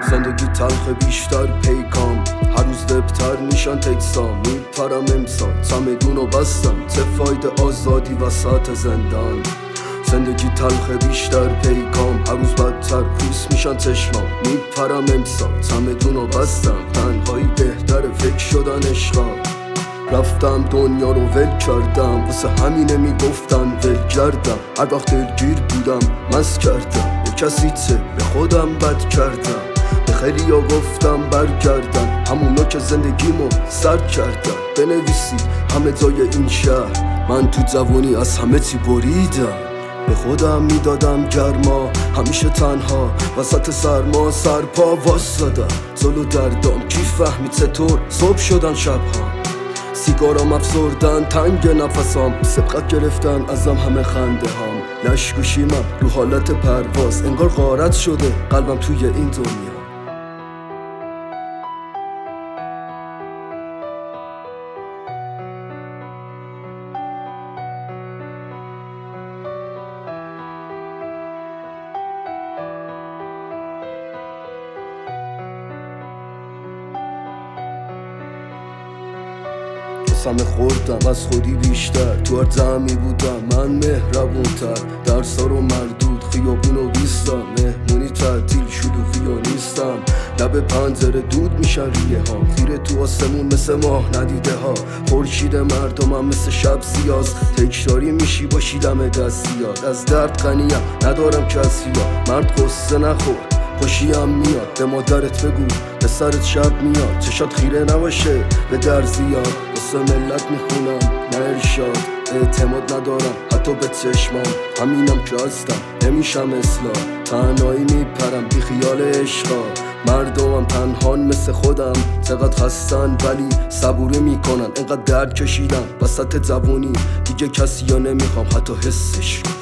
زندگی تلخ بیشتر پیکام، هر روز دبتر میشن تکسام. میپرم امسال چمدونو بستم، چه فایده آزادی وسط زندان. زندگی تلخ بیشتر پیکام، هر روز بدتر خیس میشن چشمام. میپرم امسال چمدونو بستم، تنهایی بهتر فکر شدن عشقا. رفتم دنیا رو ول کردم، واسه همینه میگفتن ول کردم. هر وقت دلگیر بودم مست کردم، به کسی چه به خودم بد کردم. به خیلیا گفتم برگردن، همونا که زندگیمو سر کردن. بنویسید همه جای این شهر، من تو جوانی از همه چی بریدم. به خودم میدادم گرما، همیشه تنها وسط سرما سرپا واسدادم. جلو دردام کی فهمید چطور صبح شدن شبها. سیگارام افسردن تنگ نفسام، سبقت گرفتن ازم همه خنده هام. لشگوشیمم رو حالت پرواز، انگار غارت شده قلبم توی این دنیا. همه خوردم از خودی بیشتر، تو هر جمعی بودم من مهربونتر. درسا رو مردود خیابونو بیستم، مهمونی تعطیل شلوغی و نیستم. لب پنجره دود میشن ریه ها، خیره تو آسمون مثل ماه ندیده ها. خورشید مردمم مثل شب سیاز، تکراری میشی باشیدم دستیاد. از درد غنیم ندارم کسی ها، مرد قصه نخور خوشیم میاد. به مادرت بگو به سرت شب میاد، چشات خیره نباشه به در زیاد. واسه ملت میخونم نه ارشاد، اعتماد ندارم حتی به چشمام. همینم که هستم نمیشم اصلاح، تنهایی میپرم بی خیال عشقا. مردمم تنهان مثل خودم، چقدر خستن ولی صبوری میکنن. انقدر درد کشیدم وسط جوونی، دیگه کسی یا نمیخوام حتی حسش.